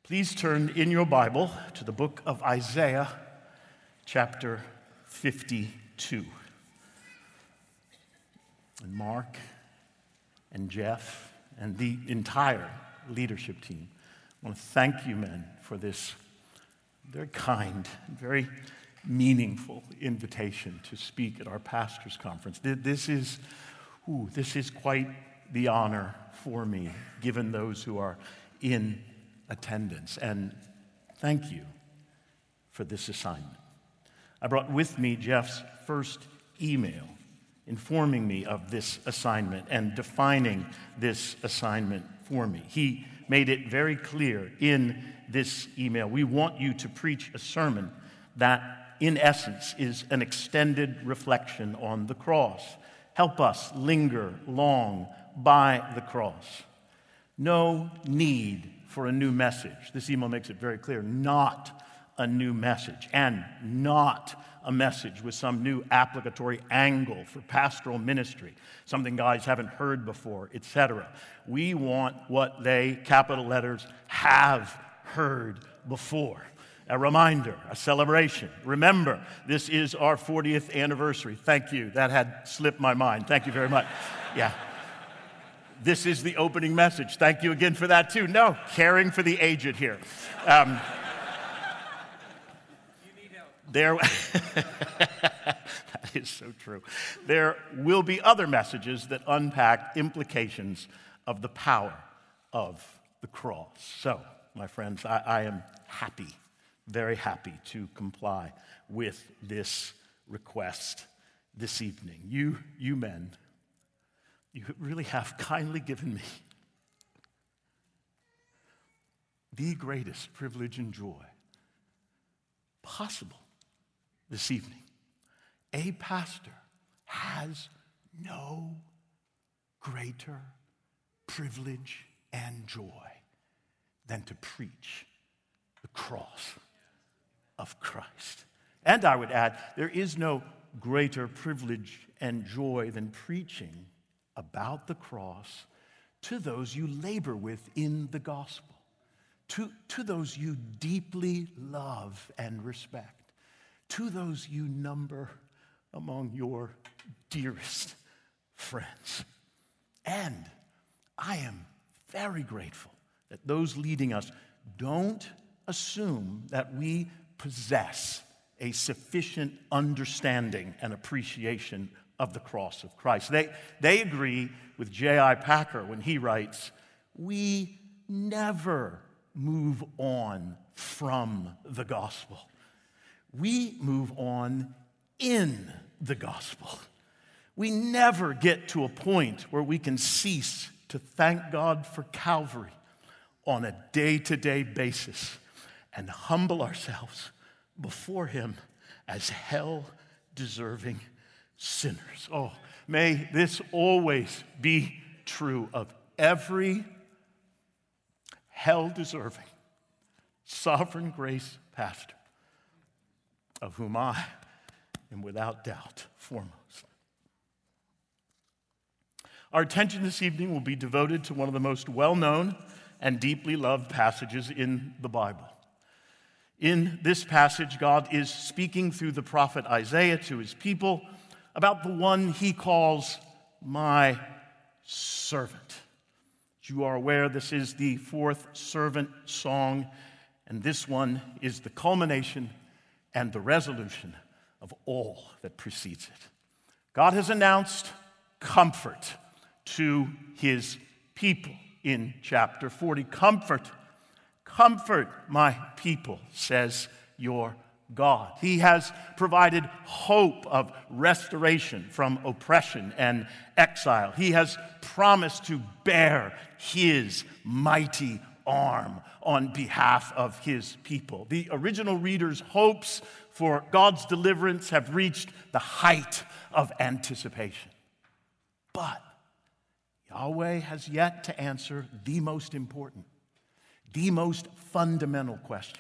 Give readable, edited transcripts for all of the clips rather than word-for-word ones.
Please turn in your Bible to the book of Isaiah, chapter 52. And Mark and Jeff and the entire leadership team, I want to thank you, men, for this very kind, very meaningful invitation to speak at our pastors' conference. This is quite the honor for me, given those who are in attendance. And thank you for this assignment. I brought with me Jeff's first email informing me of this assignment and defining this assignment for me. He made it very clear in this email: we want you to preach a sermon that, in essence, is an extended reflection on the cross. Help us linger long by the cross. No need for a new message. This email makes it very clear: not a new message, and not a message with some new applicatory angle for pastoral ministry, something guys haven't heard before, etc. We want what they, capital letters, have heard before. A reminder, a celebration. Remember, this is our 40th anniversary. Thank you. That had slipped my mind. Thank you very much. Yeah. This is the opening message. Thank you again for that, too. No, caring for the aged here. You need help. That is so true. There will be other messages that unpack implications of the power of the cross. So, my friends, I am happy, very happy to comply with this request this evening. You men, you really have kindly given me the greatest privilege and joy possible this evening. A pastor has no greater privilege and joy than to preach the cross of Christ. And I would add, there is no greater privilege and joy than preaching about the cross to those you labor with in the gospel, to those you deeply love and respect, to those you number among your dearest friends. And I am very grateful that those leading us don't assume that we possess a sufficient understanding and appreciation of the cross of Christ. They agree with J.I. Packer when he writes, "We never move on from the gospel. We move on in the gospel. We never get to a point where we can cease to thank God for Calvary on a day-to-day basis and humble ourselves before Him as hell-deserving sinners." Oh, may this always be true of every hell-deserving, sovereign grace pastor, of whom I am without doubt foremost. Our attention this evening will be devoted to one of the most well-known and deeply loved passages in the Bible. In this passage, God is speaking through the prophet Isaiah to his people about the one he calls my servant. As you are aware, this is the fourth servant song, and this one is the culmination and the resolution of all that precedes it. God has announced comfort to his people in chapter 40. Comfort, my people, says your God. He has provided hope of restoration from oppression and exile. He has promised to bear his mighty arm on behalf of his people. The original reader's hopes for God's deliverance have reached the height of anticipation. But Yahweh has yet to answer the most important, the most fundamental question.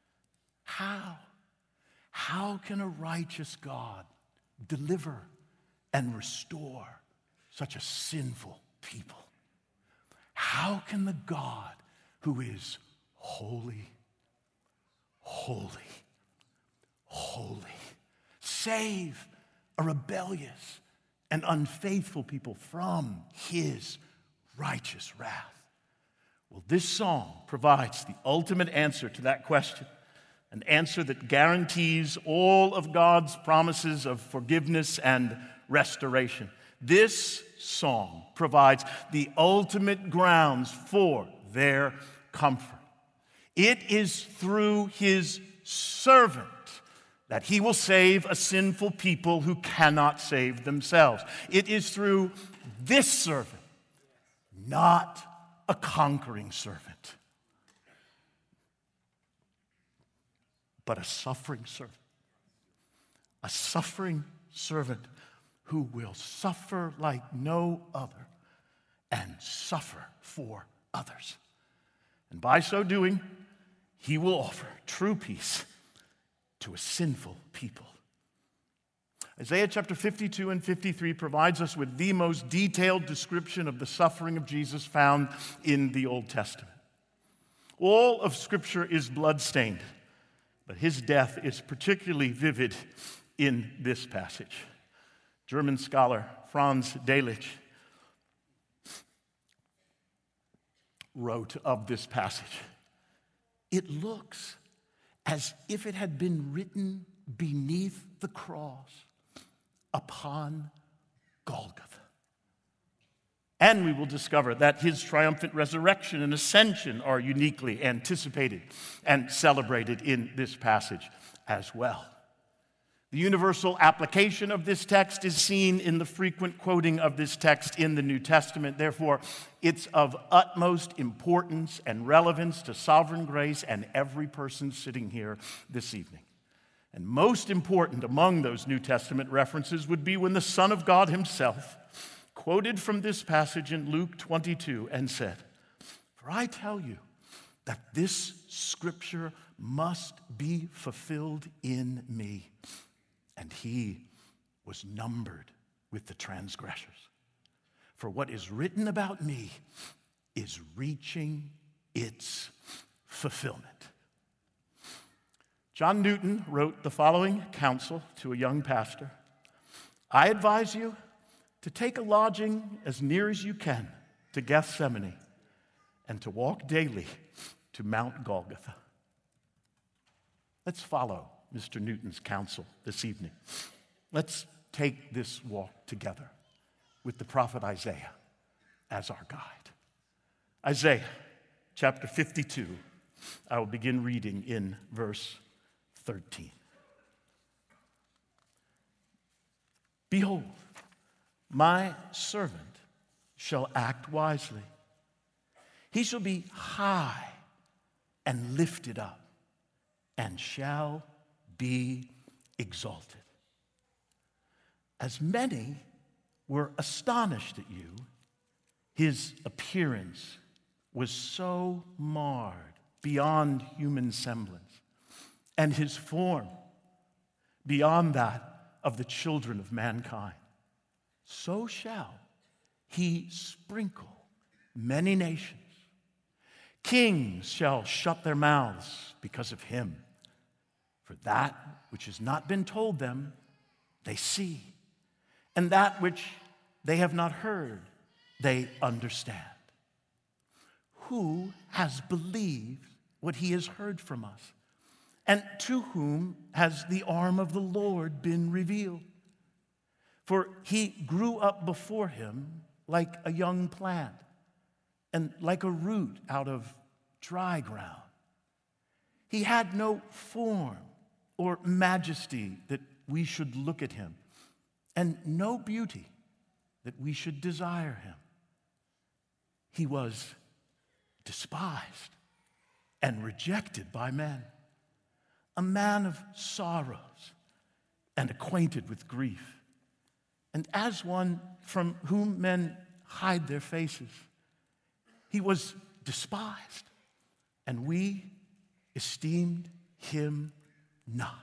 How can a righteous God deliver and restore such a sinful people? How can the God who is holy, holy, holy. Save a rebellious and unfaithful people from his righteous wrath. Well, this song provides the ultimate answer to that question, an answer that guarantees all of God's promises of forgiveness and restoration. This song provides the ultimate grounds for their comfort. It is through his servant that he will save a sinful people who cannot save themselves. It is through this servant, not a conquering servant, but a suffering servant. A suffering servant who will suffer like no other and suffer for others. And by so doing, he will offer true peace to a sinful people. Isaiah chapter 52 and 53 provides us with the most detailed description of the suffering of Jesus found in the Old Testament. All of Scripture is bloodstained, but his death is particularly vivid in this passage. German scholar Franz Delitzsch wrote of this passage, "It looks as if it had been written beneath the cross upon Golgotha." And we will discover that his triumphant resurrection and ascension are uniquely anticipated and celebrated in this passage as well. The universal application of this text is seen in the frequent quoting of this text in the New Testament. Therefore, it's of utmost importance and relevance to sovereign grace and every person sitting here this evening. And most important among those New Testament references would be when the Son of God himself quoted from this passage in Luke 22 and said, "For I tell you that this scripture must be fulfilled in me." And he was numbered with the transgressors. For what is written about me is reaching its fulfillment. John Newton wrote the following counsel to a young pastor: "I advise you to take a lodging as near as you can to Gethsemane and to walk daily to Mount Golgotha." Let's follow Mr. Newton's counsel this evening. Let's take this walk together with the prophet Isaiah as our guide. Isaiah chapter 52, I will begin reading in verse 13. "Behold, my servant shall act wisely. He shall be high and lifted up, and shall be exalted. As many were astonished at you, his appearance was so marred beyond human semblance, and his form beyond that of the children of mankind. So shall he sprinkle many nations. Kings shall shut their mouths because of him. For that which has not been told them, they see, and that which they have not heard, they understand. Who has believed what he has heard from us? And to whom has the arm of the Lord been revealed? For he grew up before him like a young plant, and like a root out of dry ground. He had no form or majesty that we should look at him, and no beauty that we should desire him. He was despised and rejected by men, a man of sorrows and acquainted with grief, and as one from whom men hide their faces. He was despised, and we esteemed him not.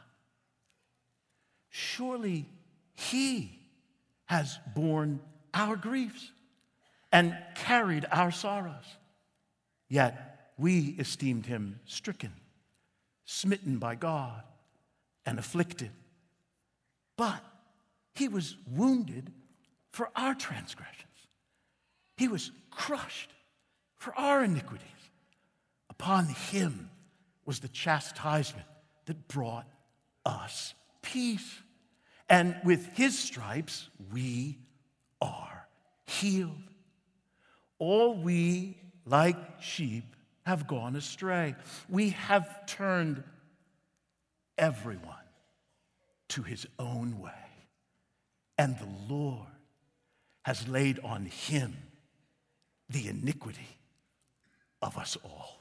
Surely he has borne our griefs and carried our sorrows. Yet we esteemed him stricken, smitten by God, and afflicted. But he was wounded for our transgressions. He was crushed for our iniquities. Upon him was the chastisement that brought us peace. And with his stripes we are healed. All we, like sheep, have gone astray. We have turned everyone to his own way. And the Lord has laid on him the iniquity of us all.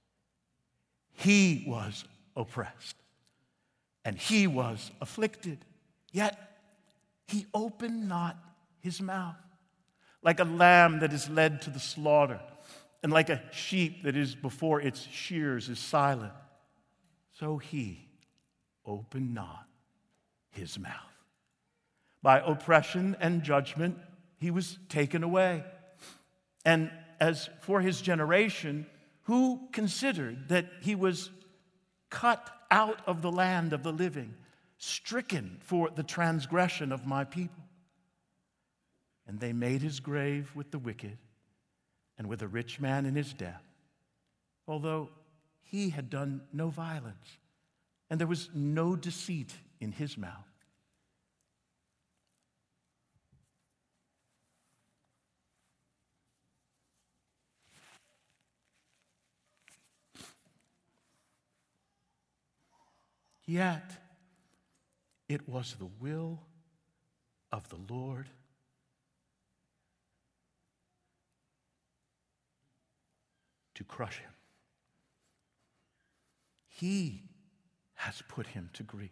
He was oppressed and he was afflicted, yet he opened not his mouth. Like a lamb that is led to the slaughter, and like a sheep that is before its shears is silent, so he opened not his mouth. By oppression and judgment he was taken away. And as for his generation, who considered that he was cut out of the land of the living, stricken for the transgression of my people? And they made his grave with the wicked and with a rich man in his death, although he had done no violence, and there was no deceit in his mouth. Yet it was the will of the Lord to crush him. He has put him to grief.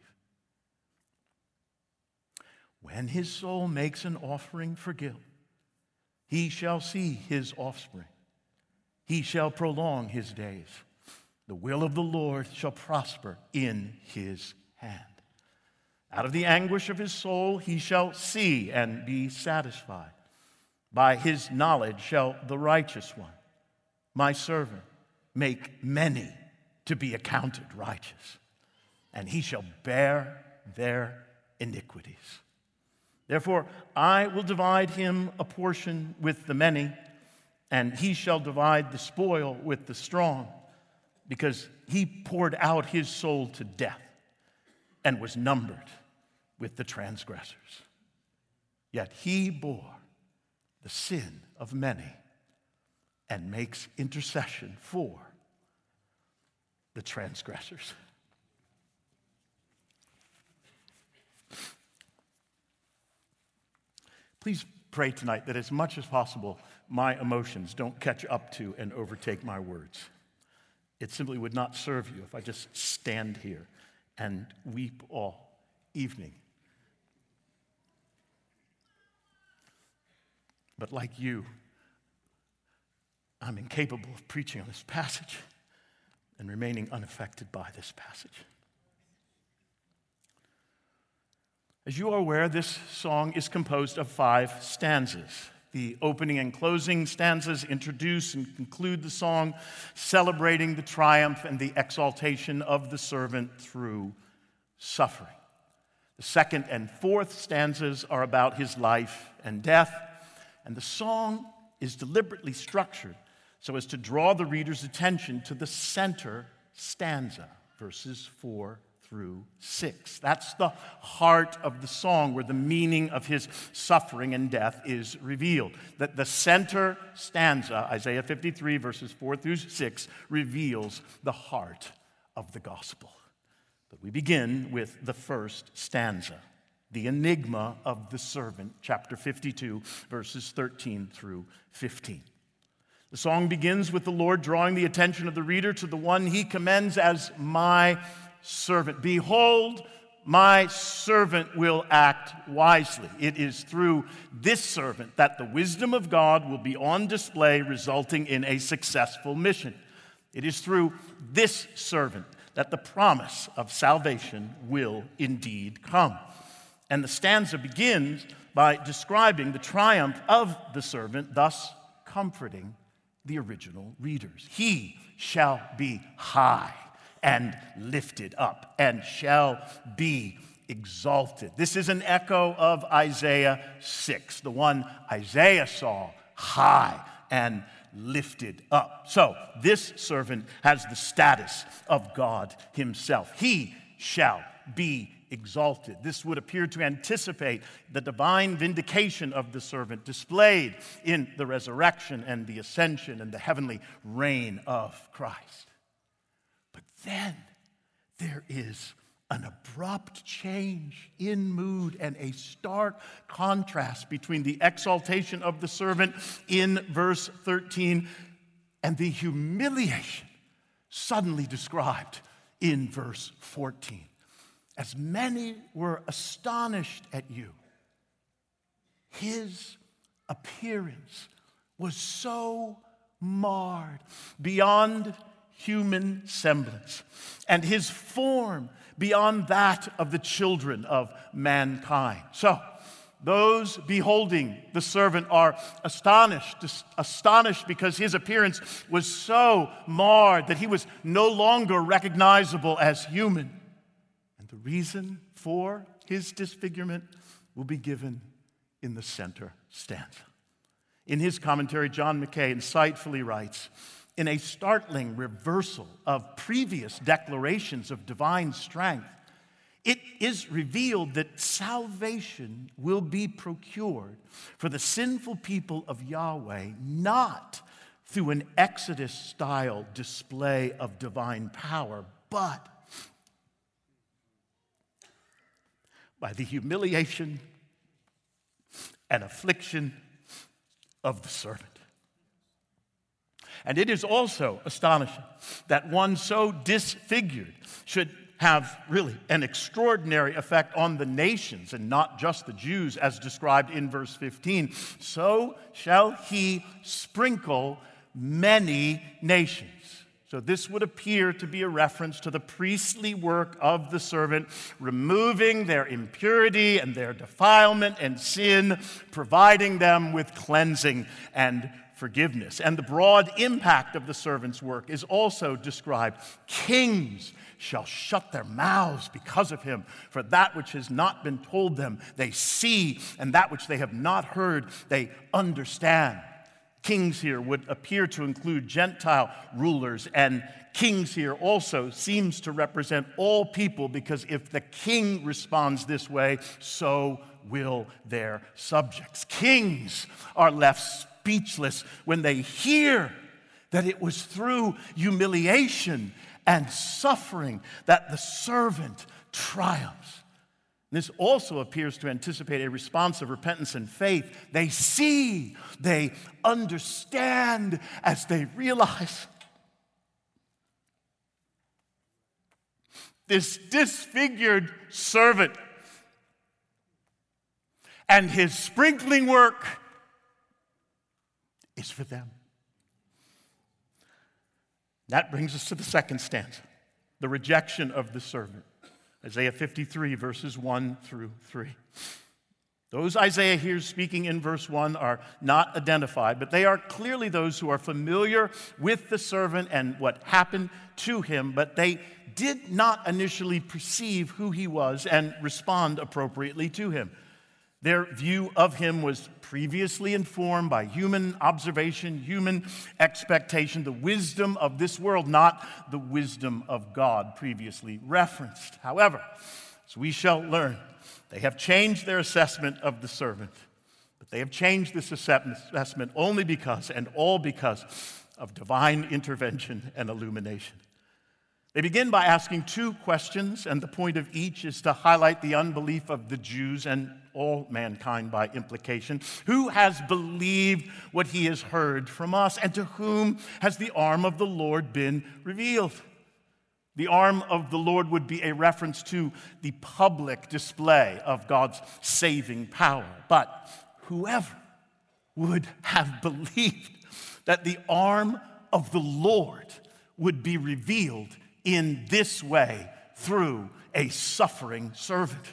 When his soul makes an offering for guilt, he shall see his offspring. He shall prolong his days. The will of the Lord shall prosper in his hand. Out of the anguish of his soul he shall see and be satisfied. By his knowledge shall the righteous one, my servant, make many to be accounted righteous, and he shall bear their iniquities. Therefore, I will divide him a portion with the many, and he shall divide the spoil with the strong, because he poured out his soul to death and was numbered with the transgressors. Yet he bore the sin of many and makes intercession for the transgressors. Please pray tonight that as much as possible, my emotions don't catch up to and overtake my words. It simply would not serve you if I just stand here and weep all evening. But like you, I'm incapable of preaching on this passage and remaining unaffected by this passage. As you are aware, this song is composed of 5 stanzas. The opening and closing stanzas introduce and conclude the song, celebrating the triumph and the exaltation of the servant through suffering. The second and fourth stanzas are about his life and death, and the song is deliberately structured so as to draw the reader's attention to the center stanza, verses 4 through 6. That's the heart of the song, where the meaning of his suffering and death is revealed. That the center stanza, Isaiah 53, verses 4 through 6, reveals the heart of the gospel. But we begin with the first stanza, the enigma of the servant, chapter 52, verses 13 through 15. The song begins with the Lord drawing the attention of the reader to the one he commends as my servant. Behold, my servant will act wisely. It is through this servant that the wisdom of God will be on display, resulting in a successful mission. It is through this servant that the promise of salvation will indeed come. And the stanza begins by describing the triumph of the servant, thus comforting the original readers. He shall be high and lifted up and shall be exalted. This is an echo of Isaiah 6, the one Isaiah saw high and lifted up. So this servant has the status of God himself. He shall be exalted. This would appear to anticipate the divine vindication of the servant displayed in the resurrection and the ascension and the heavenly reign of Christ. But then there is an abrupt change in mood and a stark contrast between the exaltation of the servant in verse 13 and the humiliation suddenly described in verse 14. As many were astonished at you, his appearance was so marred beyond human semblance, and his form beyond that of the children of mankind. So, those beholding the servant are astonished because his appearance was so marred that he was no longer recognizable as human. And the reason for his disfigurement will be given in the center stanza. In his commentary, John Mackay insightfully writes, in a startling reversal of previous declarations of divine strength, it is revealed that salvation will be procured for the sinful people of Yahweh, not through an Exodus-style display of divine power, but by the humiliation and affliction of the servant. And it is also astonishing that one so disfigured should have really an extraordinary effect on the nations and not just the Jews, as described in verse 15. So shall he sprinkle many nations. So this would appear to be a reference to the priestly work of the servant, removing their impurity and their defilement and sin, providing them with cleansing and forgiveness. And the broad impact of the servant's work is also described. Kings shall shut their mouths because of him, for that which has not been told them they see, and that which they have not heard they understand. Kings here would appear to include Gentile rulers, and kings here also seems to represent all people, because if the king responds this way, so will their subjects. Kings are left speechless when they hear that it was through humiliation and suffering that the servant triumphs. This also appears to anticipate a response of repentance and faith. They see, they understand as they realize this disfigured servant and his sprinkling work is for them. That brings us to the second stanza, the rejection of the servant. Isaiah 53, verses 1 through 3. Those Isaiah hears speaking in verse 1 are not identified, but they are clearly those who are familiar with the servant and what happened to him, but they did not initially perceive who he was and respond appropriately to him. Their view of him was previously informed by human observation, human expectation, the wisdom of this world, not the wisdom of God previously referenced. However, as we shall learn, they have changed their assessment of the servant. But they have changed this assessment only because, and all because, of divine intervention and illumination. They begin by asking two questions, and the point of each is to highlight the unbelief of the Jews and all mankind by implication. Who has believed what he has heard from us, and to whom has the arm of the Lord been revealed? The arm of the Lord would be a reference to the public display of God's saving power. But whoever would have believed that the arm of the Lord would be revealed in this way through a suffering servant?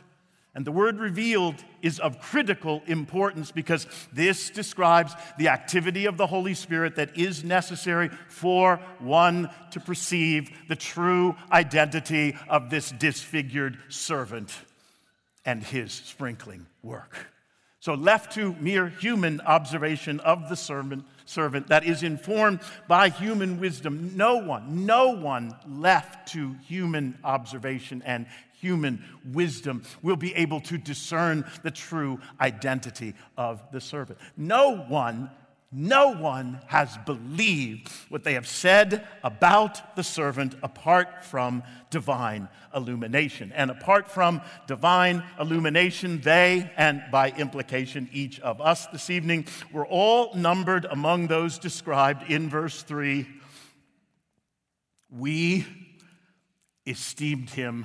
And the word revealed is of critical importance because this describes the activity of the Holy Spirit that is necessary for one to perceive the true identity of this disfigured servant and his sprinkling work. So left to mere human observation of the servant that is informed by human wisdom, no one left to human observation and human wisdom will be able to discern the true identity of the servant. No one has believed what they have said about the servant apart from divine illumination. And apart from divine illumination, they, and by implication each of us this evening, were all numbered among those described in verse 3. We esteemed him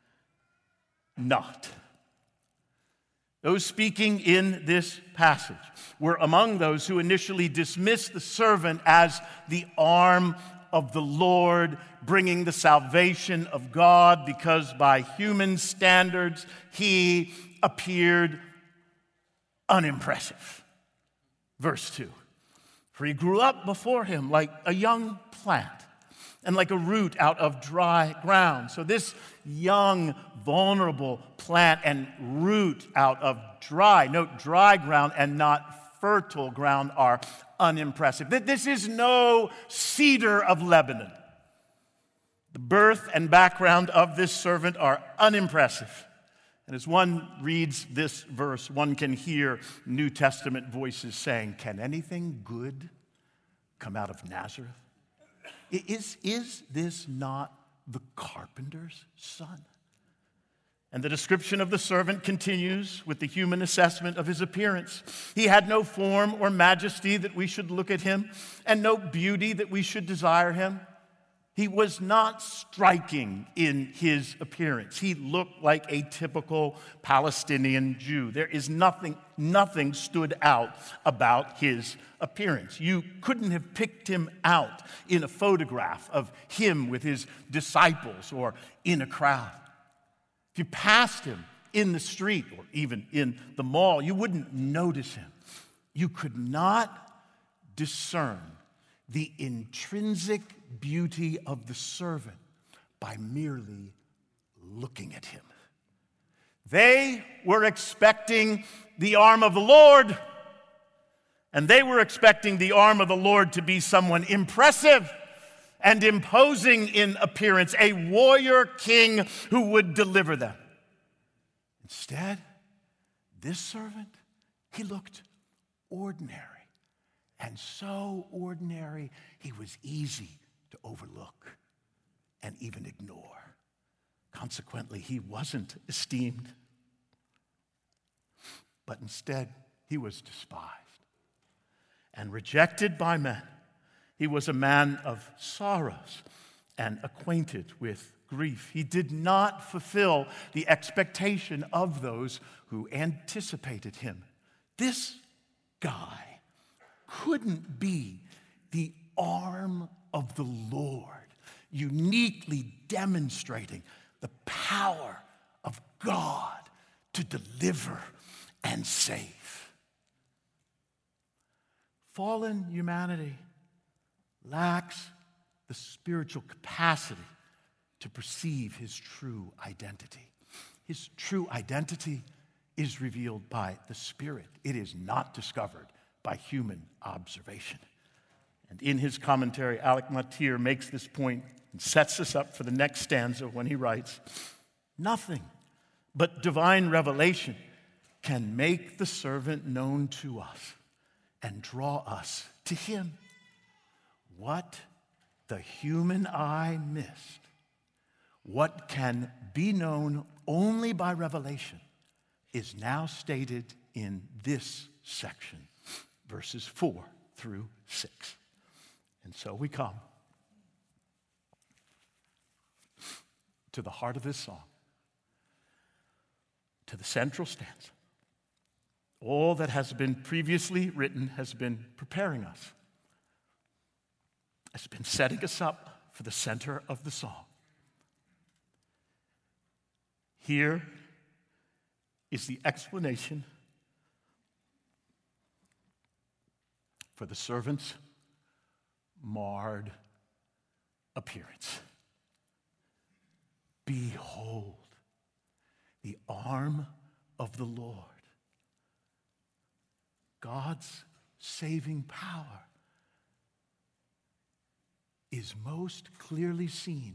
not. Those speaking in this passage were among those who initially dismissed the servant as the arm of the Lord, bringing the salvation of God, because by human standards he appeared unimpressive. Verse 2, for he grew up before him like a young plant and like a root out of dry ground. So this young, vulnerable plant and root out of dry ground and not fertile ground are unimpressive. This is no cedar of Lebanon. The birth and background of this servant are unimpressive. And as one reads this verse, one can hear New Testament voices saying, can anything good come out of Nazareth? Is this not the carpenter's son? And the description of the servant continues with the human assessment of his appearance. He had no form or majesty that we should look at him, and no beauty that we should desire him. He was not striking in his appearance. He looked like a typical Palestinian Jew. There is nothing stood out about his appearance. You couldn't have picked him out in a photograph of him with his disciples or in a crowd. If you passed him in the street or even in the mall, you wouldn't notice him. You could not discern the intrinsic beauty of the servant by merely looking at him. They were expecting the arm of the Lord, and they were expecting the arm of the Lord to be someone impressive and imposing in appearance, a warrior king who would deliver them. Instead, this servant, he looked ordinary. And so ordinary, he was easy to overlook and even ignore. Consequently, he wasn't esteemed, but instead, he was despised and rejected by men. He was a man of sorrows and acquainted with grief. He did not fulfill the expectation of those who anticipated him. This guy couldn't be the arm of the Lord, uniquely demonstrating the power of God to deliver and save. Fallen humanity lacks the spiritual capacity to perceive his true identity. His true identity is revealed by the Spirit. It is not discovered by human observation. And in his commentary, Alec Motyer makes this point and sets us up for the next stanza when he writes, nothing but divine revelation can make the servant known to us and draw us to him. What the human eye missed, what can be known only by revelation, is now stated in this section, verses 4 through 6. And so we come to the heart of this song, to the central stanza. All that has been previously written has been preparing us. It's been setting us up for the center of the song. Here is the explanation for the servant's marred appearance. Behold, the arm of the Lord. God's saving power is most clearly seen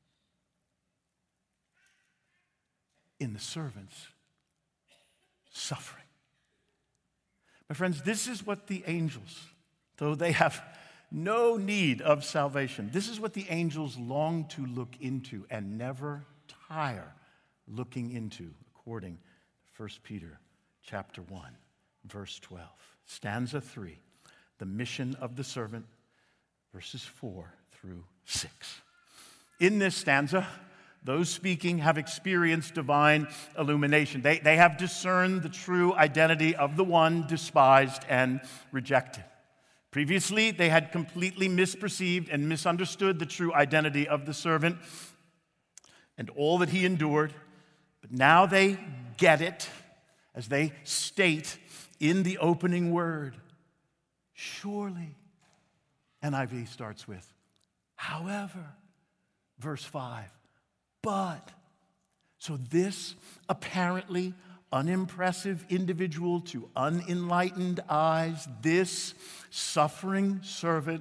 in the servant's suffering. My friends, this is what the angels, though they have no need of salvation, this is what the angels long to look into and never tire looking into, according to 1 Peter chapter 1, verse 12. Stanza 3, the mission of the servant, verses 4 through 6. In this stanza, those speaking have experienced divine illumination. They have discerned the true identity of the one despised and rejected. Previously, they had completely misperceived and misunderstood the true identity of the servant and all that he endured. But now they get it, as they state in the opening word. Surely, NIV starts with, however, verse 5, but. So this apparently unimpressive individual to unenlightened eyes, this suffering servant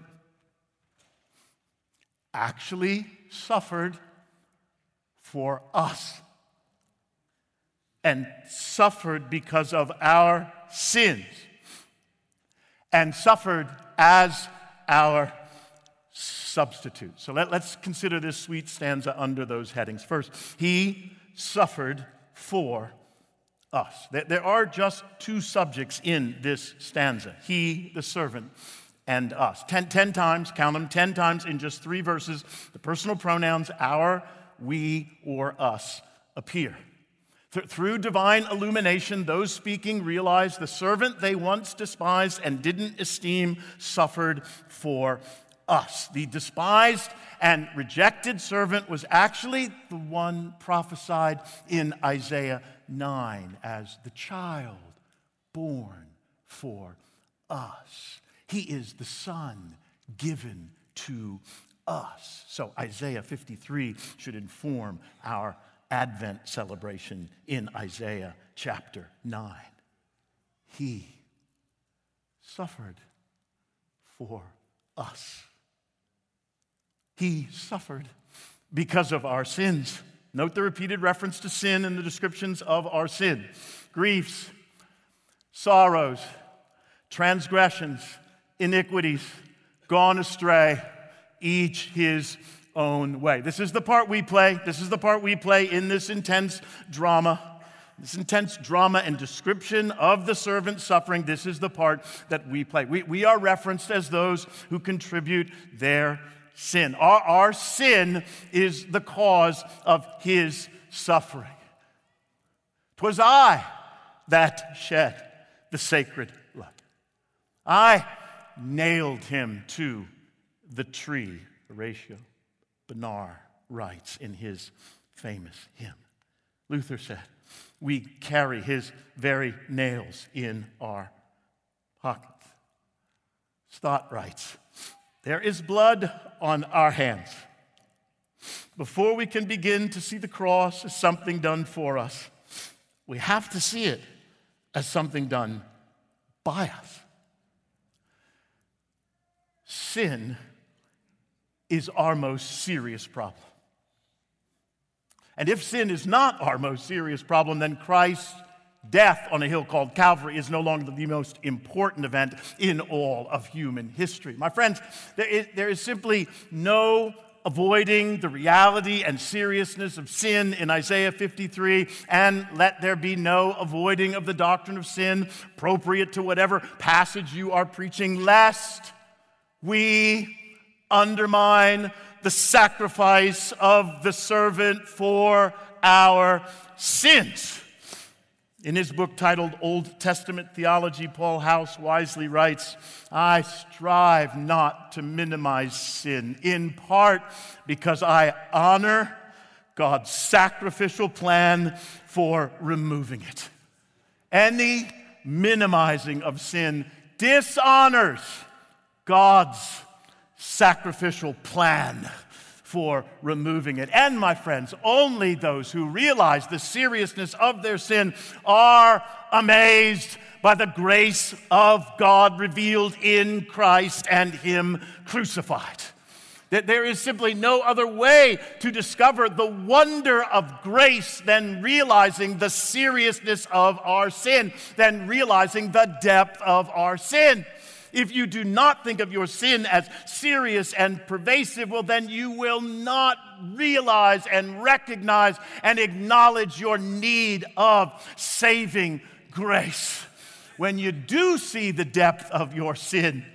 actually suffered for us and suffered because of our sins and suffered as our substitute. So let's consider this sweet stanza under those headings. First, he suffered for us. There are just two subjects in this stanza. He, the servant, and us. 10 times, count them, 10 times in just 3 verses, the personal pronouns our, we, or us appear. Through divine illumination, those speaking realized the servant they once despised and didn't esteem suffered for us. The despised and rejected servant was actually the one prophesied in Isaiah 9 as the child born for us. He is the son given to us. So Isaiah 53 should inform our Advent celebration in Isaiah chapter 9. He suffered for us. He suffered because of our sins. Note the repeated reference to sin in the descriptions of our sin. Griefs, sorrows, transgressions, iniquities, gone astray, each his own way. This is the part we play. This is the part we play in this intense drama. This intense drama and description of the servant's suffering, this is the part that we play. We are referenced as those who contribute their sin. Our sin is the cause of his suffering. 'Twas I that shed the sacred blood. I nailed him to the tree, Horatio Benar writes in his famous hymn. Luther said, we carry his very nails in our pockets. Stott writes, there is blood on our hands. Before we can begin to see the cross as something done for us, we have to see it as something done by us. Sin is our most serious problem. And if sin is not our most serious problem, then Christ's death on a hill called Calvary is no longer the most important event in all of human history. My friends, there is simply no avoiding the reality and seriousness of sin in Isaiah 53, and let there be no avoiding of the doctrine of sin appropriate to whatever passage you are preaching, lest we undermine the sacrifice of the servant for our sins. In his book titled Old Testament Theology, Paul House wisely writes, I strive not to minimize sin, in part because I honor God's sacrificial plan for removing it. Any minimizing of sin dishonors God's sacrificial plan for removing it. And my friends, only those who realize the seriousness of their sin are amazed by the grace of God revealed in Christ and Him crucified. That there is simply no other way to discover the wonder of grace than realizing the seriousness of our sin, than realizing the depth of our sin. If you do not think of your sin as serious and pervasive, well, then you will not realize and recognize and acknowledge your need of saving grace. When you do see the depth of your sin,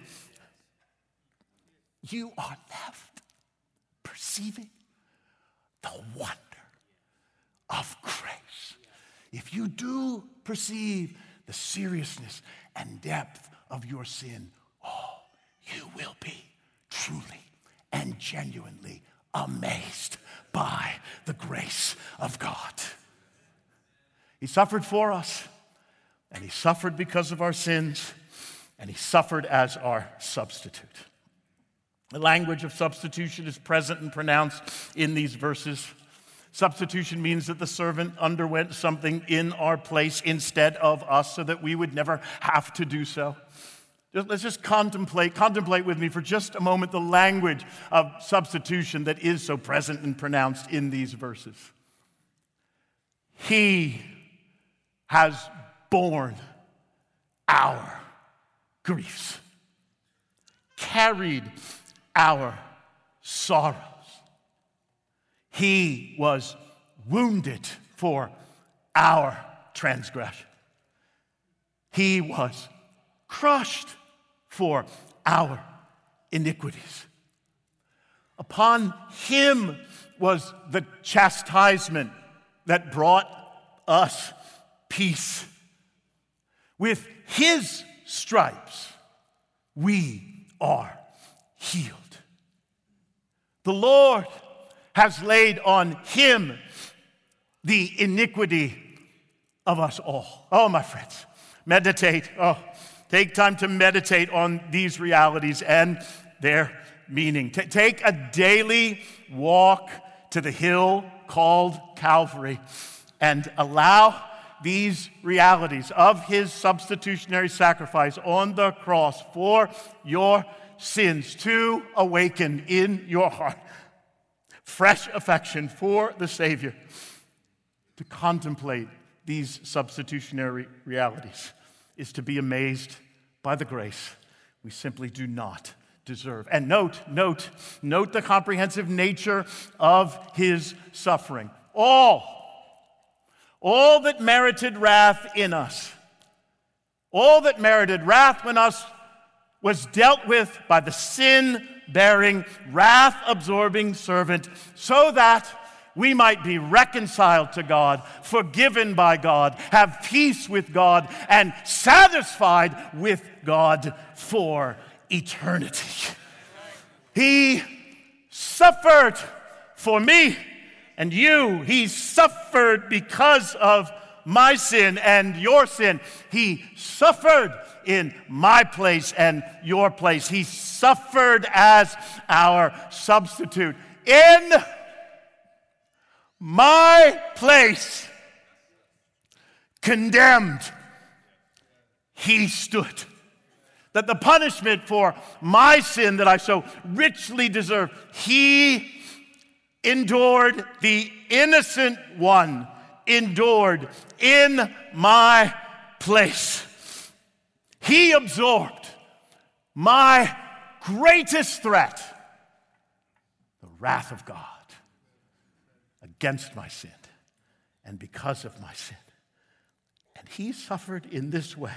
you are left perceiving the wonder of grace. If you do perceive the seriousness and depth of your sin, you will be truly and genuinely amazed by the grace of God. He suffered for us, and He suffered because of our sins, and He suffered as our substitute. The language of substitution is present and pronounced in these verses. Substitution means that the servant underwent something in our place instead of us so that we would never have to do so. Let's just contemplate with me for just a moment the language of substitution that is so present and pronounced in these verses. He has borne our griefs, carried our sorrows. He was wounded for our transgression. He was crushed for our iniquities. Upon Him was the chastisement that brought us peace. With His stripes, we are healed. The Lord has laid on Him the iniquity of us all. Oh, my friends, meditate. Take time to meditate on these realities and their meaning. Take a daily walk to the hill called Calvary and allow these realities of His substitutionary sacrifice on the cross for your sins to awaken in your heart fresh affection for the Savior. To contemplate these substitutionary realities is to be amazed by the grace we simply do not deserve. And note the comprehensive nature of His suffering. All that merited wrath in us, all that merited wrath in us was dealt with by the sin-bearing, wrath-absorbing servant so that we might be reconciled to God, forgiven by God, have peace with God, and satisfied with God for eternity. He suffered for me and you. He suffered because of my sin and your sin. He suffered in my place and your place. He suffered as our substitute. In my place, condemned, He stood. That the punishment for my sin that I so richly deserve, He endured. The innocent one endured in my place. He absorbed my greatest threat, the wrath of God against my sin and because of my sin. And He suffered in this way,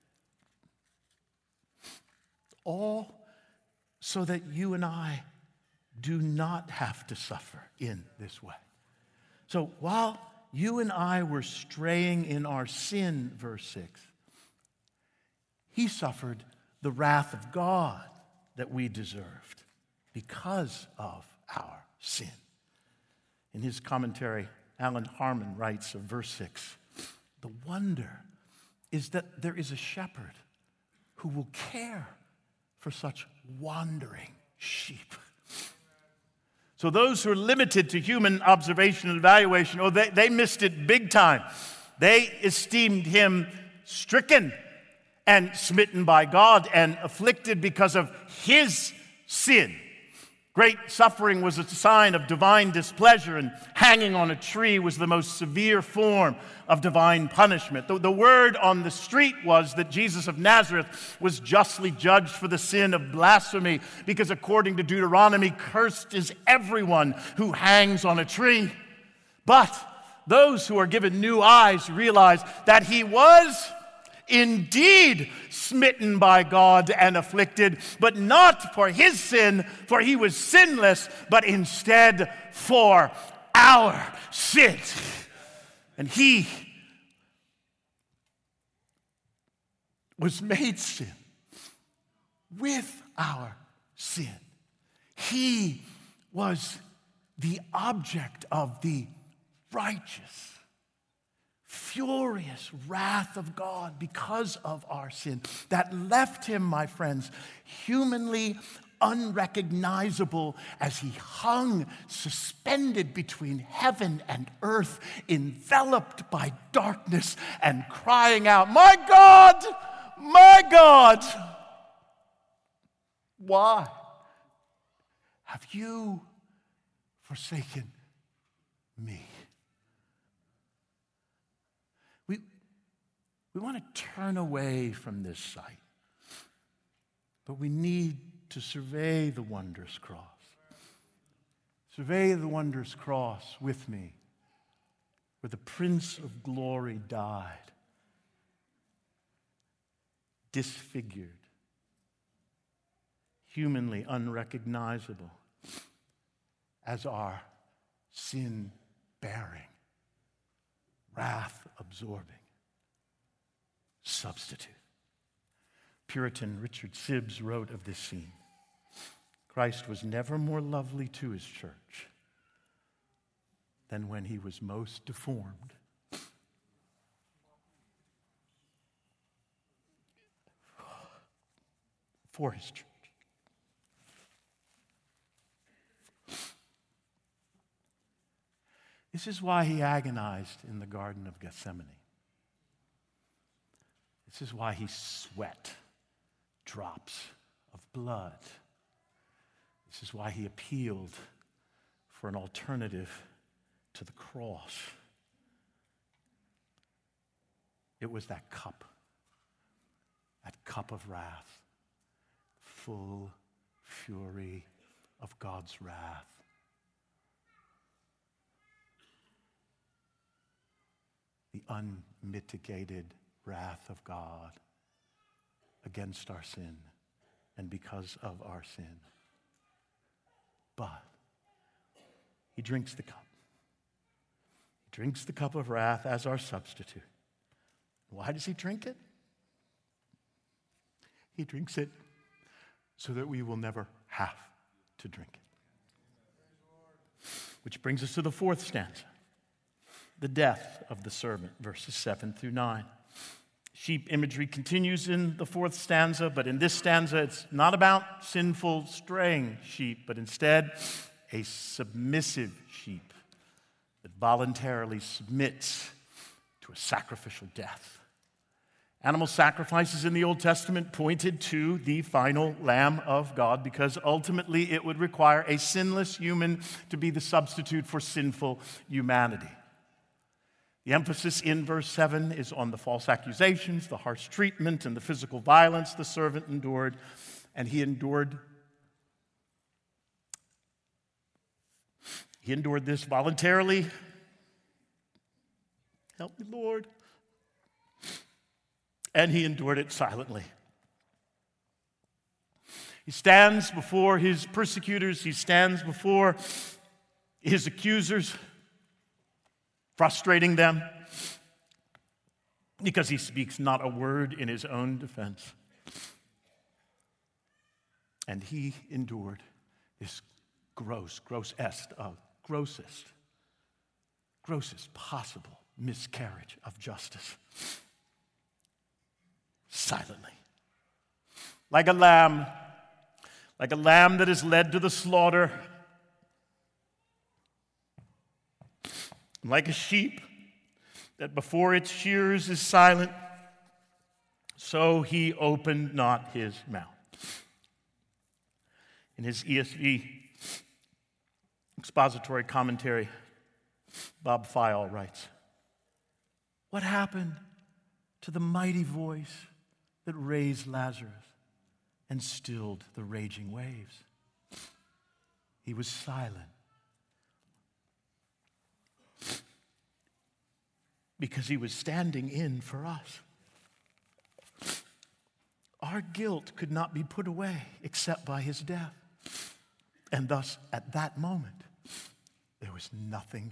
all so that you and I do not have to suffer in this way. So while you and I were straying in our sin, verse 6, He suffered the wrath of God that we deserved because of our sin. In his commentary, Alan Harmon writes of verse 6, the wonder is that there is a shepherd who will care for such wandering sheep. So those who are limited to human observation and evaluation, they missed it big time. They esteemed him stricken and smitten by God and afflicted because of his sin. Great suffering was a sign of divine displeasure, and hanging on a tree was the most severe form of divine punishment. The word on the street was that Jesus of Nazareth was justly judged for the sin of blasphemy, because according to Deuteronomy, cursed is everyone who hangs on a tree. But those who are given new eyes realize that he was indeed smitten by God and afflicted, but not for his sin, for he was sinless, but instead for our sin. And he was made sin with our sin. He was the object of the righteous, furious wrath of God because of our sin that left him, my friends, humanly unrecognizable as he hung suspended between heaven and earth, enveloped by darkness and crying out, my God, why have you forsaken me? We want to turn away from this sight, but we need to survey the wondrous cross. Survey the wondrous cross with me, where the Prince of Glory died, disfigured, humanly unrecognizable as our sin-bearing, wrath-absorbing substitute. Puritan Richard Sibbes wrote of this scene, Christ was never more lovely to his church than when he was most deformed for his church. This is why he agonized in the Garden of Gethsemane. This is why he sweat drops of blood. This is why he appealed for an alternative to the cross. It was that cup of wrath, full fury of God's wrath. The unmitigated wrath of God against our sin and because of our sin. But he drinks the cup. He drinks the cup of wrath as our substitute. Why does he drink it? He drinks it so that we will never have to drink it. Which brings us to the fourth stanza, the death of the servant, verses 7 through 9. Sheep imagery continues in the fourth stanza, but in this stanza it's not about sinful straying sheep, but instead a submissive sheep that voluntarily submits to a sacrificial death. Animal sacrifices in the Old Testament pointed to the final Lamb of God because ultimately it would require a sinless human to be the substitute for sinful humanity. The emphasis in verse 7 is on the false accusations, the harsh treatment, and the physical violence the servant endured, and he endured this voluntarily. Help me, Lord. And he endured it silently. He stands before his persecutors, he stands before his accusers, frustrating them because he speaks not a word in his own defense. And he endured this grossest possible miscarriage of justice. silently. Like a lamb that is led to the slaughter, like a sheep that before its shears is silent, so he opened not his mouth. In his ESV expository commentary, Bob Fyall writes, "What happened to the mighty voice that raised Lazarus and stilled the raging waves? He was silent because he was standing in for us. Our guilt could not be put away except by his death. And thus, at that moment, there was nothing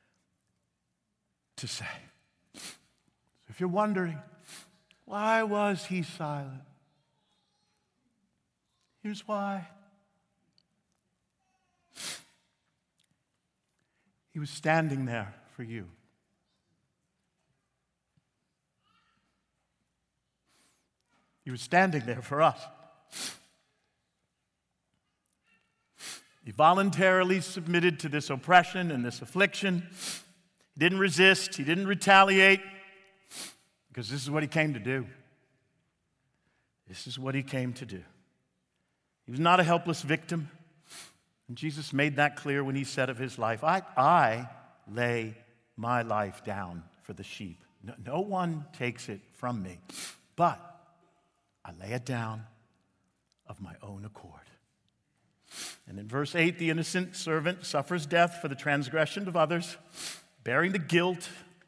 to say." So if you're wondering, why was he silent? Here's why. He was standing there for you. He was standing there for us. He voluntarily submitted to this oppression and this affliction. He didn't resist. He didn't retaliate, because this is what he came to do. This is what he came to do. He was not a helpless victim. And Jesus made that clear when he said of his life, I lay my life down for the sheep. No one takes it from me, but I lay it down of my own accord. And in verse 8, the innocent servant suffers death for the transgression of others, bearing the guilt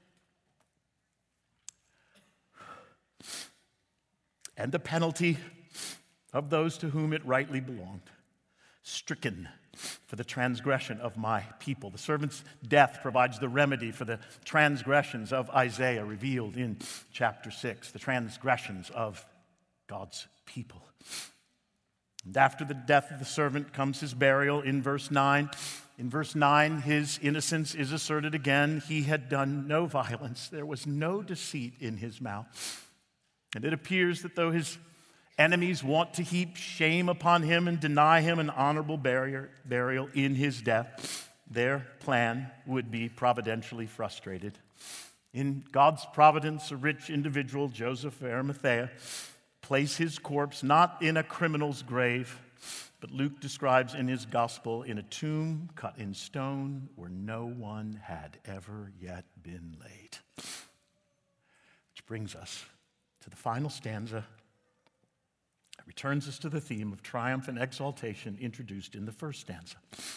and the penalty of those to whom it rightly belonged, stricken for the transgression of my people. The servant's death provides the remedy for the transgressions of Isaiah revealed in chapter 6, the transgressions of God's people. And after the death of the servant comes his burial in verse 9. In verse 9, his innocence is asserted again. He had done no violence. There was no deceit in his mouth. And it appears that though his enemies want to heap shame upon him and deny him an honorable burial in his death, their plan would be providentially frustrated. In God's providence, a rich individual, Joseph of Arimathea, place his corpse not in a criminal's grave, but Luke describes in his gospel in a tomb cut in stone where no one had ever yet been laid. Which brings us to the final stanza. It returns us to the theme of triumph and exaltation introduced in the first stanza.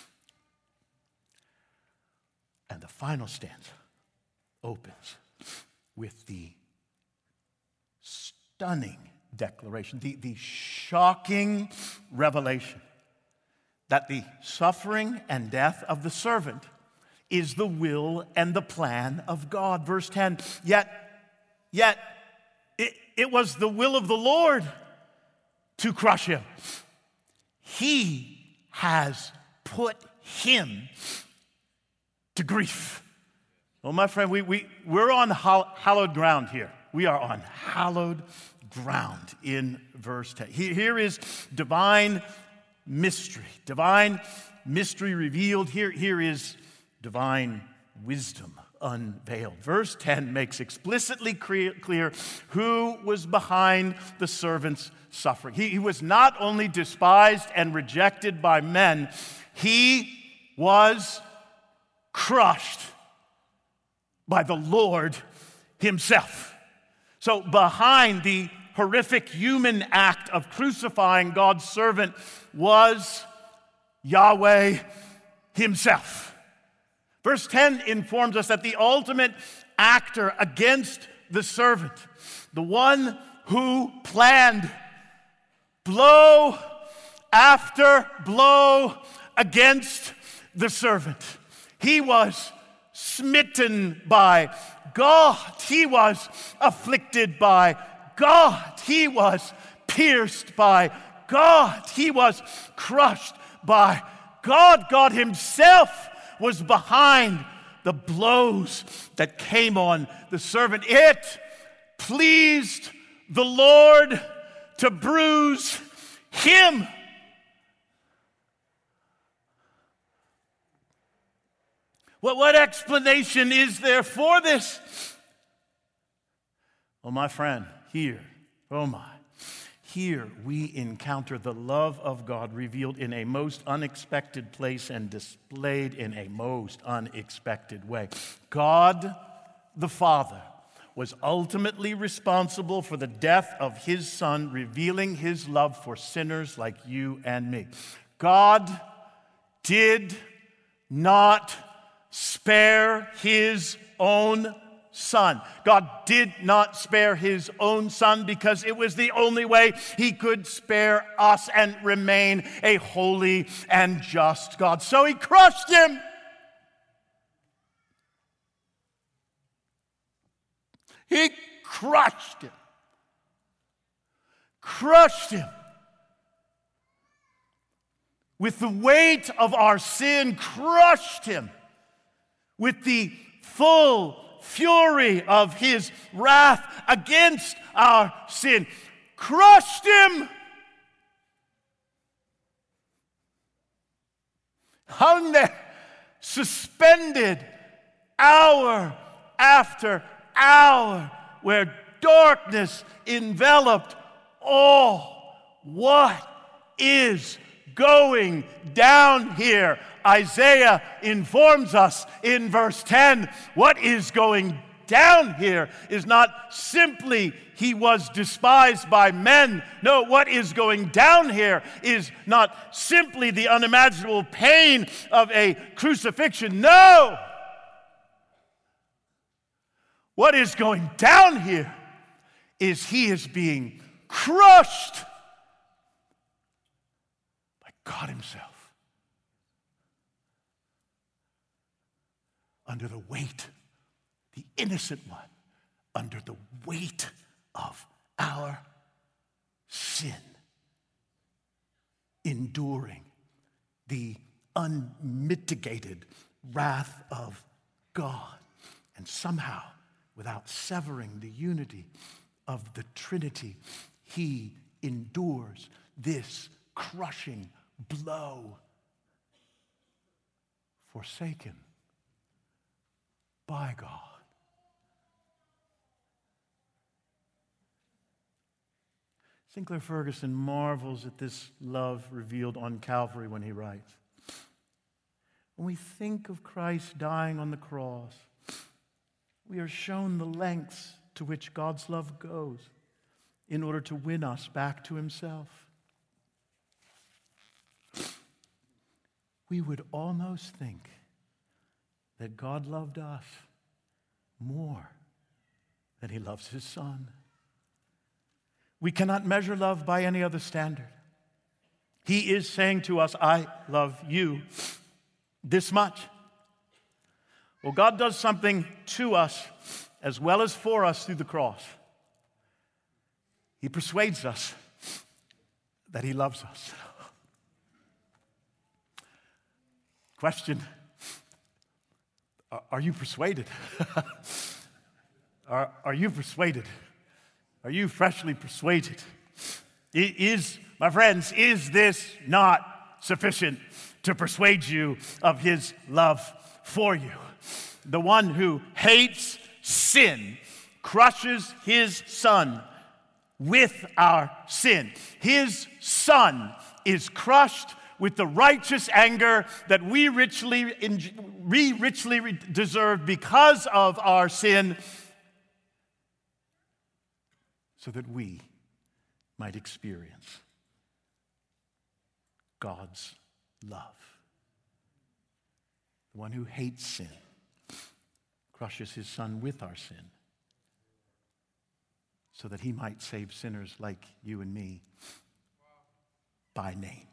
And the final stanza opens with the stunning declaration, the shocking revelation that the suffering and death of the servant is the will and the plan of God. Verse 10, yet it was the will of the Lord to crush him. He has put him to grief. Well, my friend, we're on hallowed ground here. We are on hallowed ground in verse 10. Here is divine mystery revealed. Here is divine wisdom unveiled. Verse 10 makes explicitly clear who was behind the servant's suffering. He was not only despised and rejected by men, he was crushed by the Lord himself. So behind the horrific human act of crucifying God's servant was Yahweh himself. Verse 10 informs us that the ultimate actor against the servant, the one who planned blow after blow against the servant, he was smitten by God. He was afflicted by God. He was pierced by God. He was crushed by God. God himself was behind the blows that came on the servant. It pleased the Lord to bruise him. What explanation is there for this? Oh, my friend, here we encounter the love of God revealed in a most unexpected place and displayed in a most unexpected way. God the Father was ultimately responsible for the death of his Son, revealing his love for sinners like you and me. God did not spare his own Son. God did not spare his own Son because it was the only way he could spare us and remain a holy and just God. So he crushed him. He crushed him. Crushed him. With the weight of our sin, crushed him. With the full fury of his wrath against our sin, crushed him. Hung there, suspended hour after hour, where darkness enveloped all. What is going down here? Isaiah informs us in verse 10, what is going down here is not simply he was despised by men. No, what is going down here is not simply the unimaginable pain of a crucifixion. No! What is going down here is he is being crushed by God himself. Under the weight, the innocent one, under the weight of our sin, enduring the unmitigated wrath of God, and somehow, without severing the unity of the Trinity, he endures this crushing blow, forsaken by God. Sinclair Ferguson marvels at this love revealed on Calvary when he writes, when we think of Christ dying on the cross, we are shown the lengths to which God's love goes in order to win us back to himself. We would almost think that God loved us more than he loves his Son. We cannot measure love by any other standard. He is saying to us, I love you this much. Well, God does something to us as well as for us through the cross. He persuades us that he loves us. Question: are you persuaded? Are you persuaded? Are you freshly persuaded? My friends, is this not sufficient to persuade you of his love for you? The one who hates sin crushes his Son with our sin. His Son is crushed with the righteous anger that we richly deserve because of our sin, so that we might experience God's love. The one who hates sin crushes his Son with our sin, so that he might save sinners like you and me by name.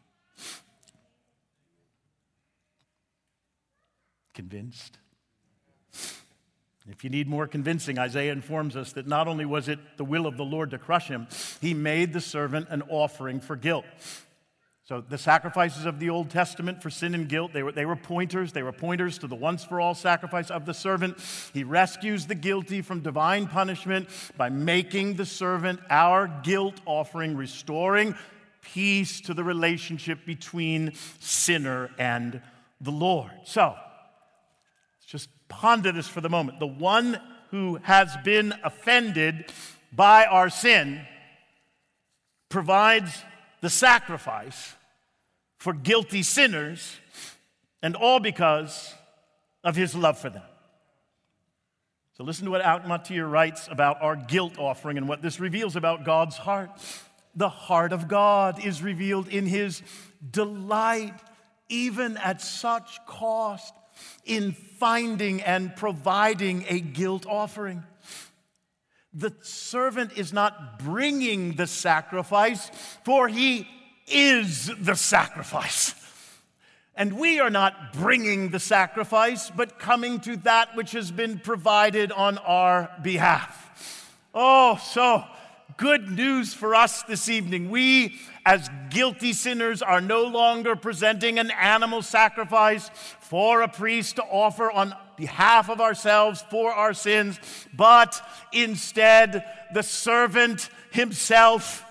Convinced? If you need more convincing, Isaiah informs us that not only was it the will of the Lord to crush him, he made the servant an offering for guilt. So the sacrifices of the Old Testament for sin and guilt, they were pointers. They were pointers to the once-for-all sacrifice of the servant. He rescues the guilty from divine punishment by making the servant our guilt offering, restoring peace to the relationship between sinner and the Lord. So, let's just ponder this for the moment. The one who has been offended by our sin provides the sacrifice for guilty sinners, and all because of his love for them. So listen to what Alkmatir writes about our guilt offering and what this reveals about God's heart. The heart of God is revealed in his delight, even at such cost, in finding and providing a guilt offering. The servant is not bringing the sacrifice, for he is the sacrifice. And we are not bringing the sacrifice, but coming to that which has been provided on our behalf. Oh, so good news for us this evening. We, as guilty sinners, are no longer presenting an animal sacrifice for a priest to offer on behalf of ourselves for our sins, but instead the servant himself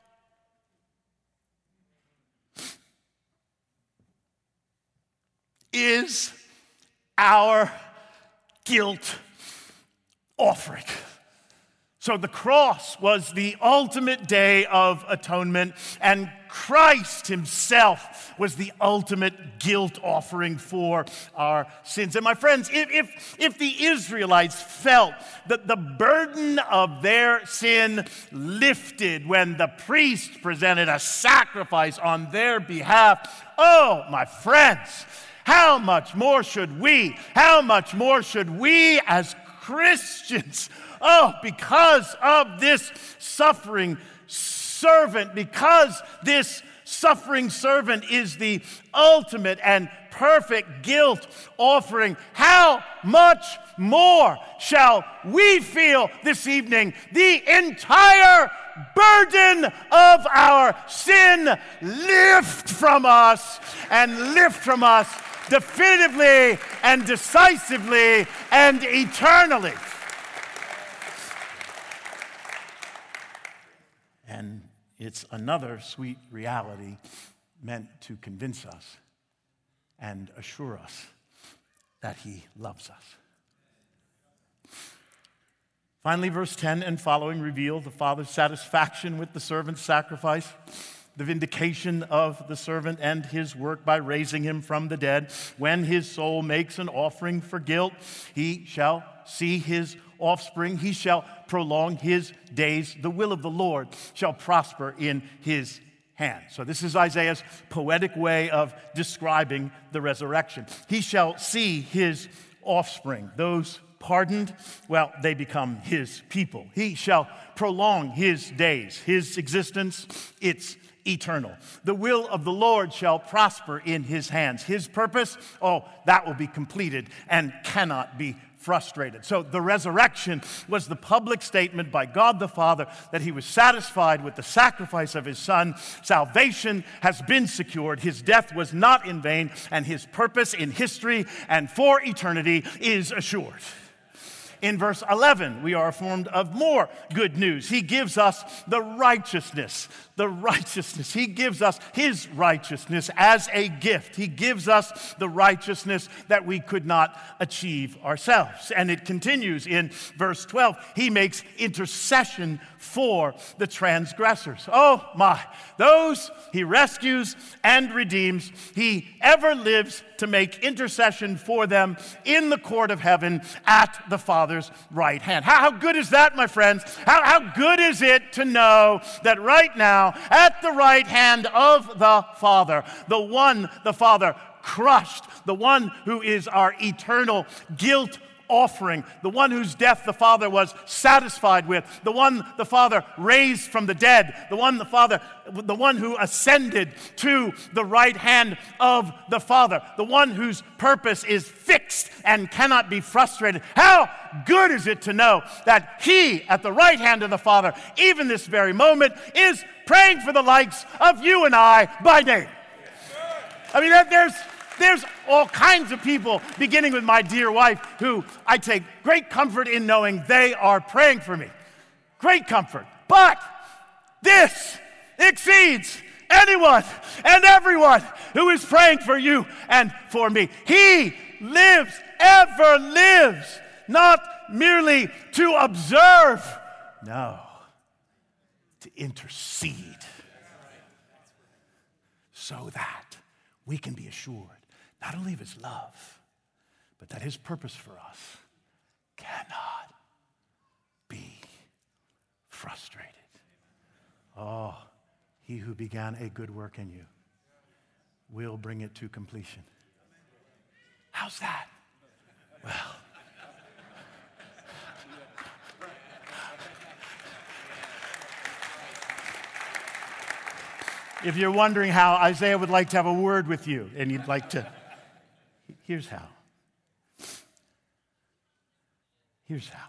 is our guilt offering. So the cross was the ultimate day of atonement, and Christ himself was the ultimate guilt offering for our sins. And my friends, if the Israelites felt that the burden of their sin lifted when the priest presented a sacrifice on their behalf, oh, my friends, how much more should we as Christians, because of this suffering servant, because this suffering servant is the ultimate and perfect guilt offering, how much more shall we feel this evening the entire burden of our sin lift from us definitively and decisively and eternally. And it's another sweet reality meant to convince us and assure us that he loves us. Finally, verse 10 and following reveal the Father's satisfaction with the servant's sacrifice, the vindication of the servant and his work by raising him from the dead. When his soul makes an offering for guilt, he shall see his offspring. He shall prolong his days. The will of the Lord shall prosper in his hand. So this is Isaiah's poetic way of describing the resurrection. He shall see his offspring. Those pardoned, well, they become his people. He shall prolong his days. His existence, it's eternal. The will of the Lord shall prosper in his hands. His purpose, that will be completed and cannot be frustrated. So the resurrection was the public statement by God the Father that he was satisfied with the sacrifice of his Son. Salvation has been secured. His death was not in vain, and his purpose in history and for eternity is assured. In verse 11, we are informed of more good news. He gives us the righteousness. He gives us his righteousness as a gift. He gives us the righteousness that we could not achieve ourselves. And it continues in verse 12. He makes intercession for the transgressors. Oh my, those he rescues and redeems. He ever lives to make intercession for them in the court of heaven at the Father's right hand. How good is that, my friends? How good is it to know that right now, at the right hand of the Father, the one the Father crushed, the one who is our eternal guilt offering, the one whose death the Father was satisfied with, the one the Father raised from the dead, the one who ascended to the right hand of the Father, the one whose purpose is fixed and cannot be frustrated. How good is it to know that He, at the right hand of the Father, even this very moment, is praying for the likes of you and I by name. I mean, there's all kinds of people, beginning with my dear wife, who I take great comfort in knowing they are praying for me. Great comfort. But this exceeds anyone and everyone who is praying for you and for me. He lives, ever lives, not merely to observe, no, to intercede, so that we can be assured not only of His love, but that His purpose for us cannot be frustrated. Oh, He who began a good work in you will bring it to completion. How's that? Well, if you're wondering how Isaiah would like to have a word with you, and you'd like to, here's how. Here's how.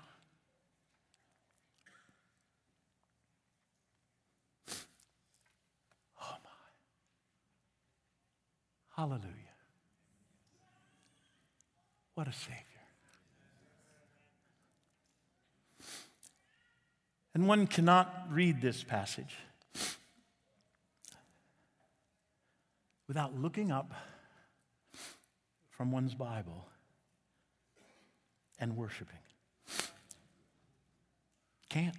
Oh my. Hallelujah. What a Savior. And one cannot read this passage without looking up from one's Bible and worshiping. Can't.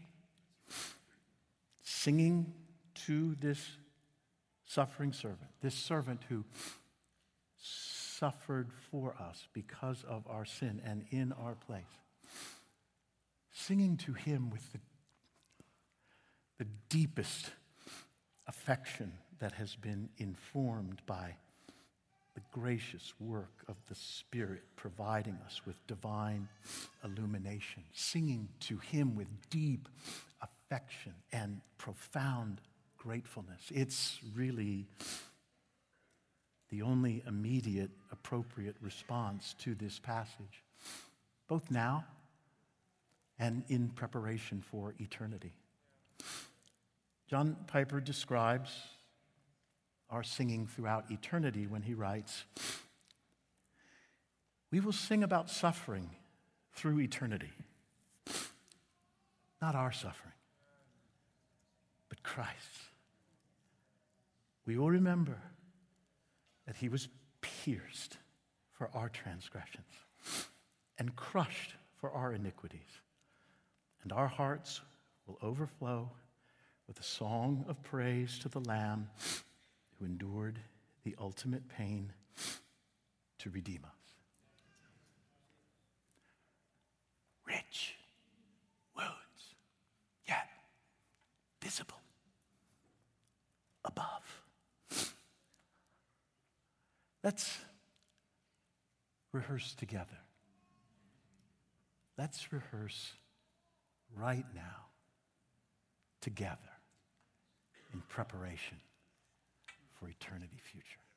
Singing to this suffering servant, this servant who suffered for us because of our sin and in our place. Singing to Him with the deepest affection that has been informed by the gracious work of the Spirit providing us with divine illumination. Singing to Him with deep affection and profound gratefulness. It's really the only immediate, appropriate response to this passage, both now and in preparation for eternity. John Piper describes our singing throughout eternity when he writes, "We will sing about suffering through eternity. Not our suffering, but Christ's. We will remember that He was pierced for our transgressions and crushed for our iniquities. And our hearts will overflow with a song of praise to the Lamb who endured the ultimate pain to redeem us." Rich wounds, yet visible above. Let's rehearse together. Let's rehearse right now together in preparation for eternity future.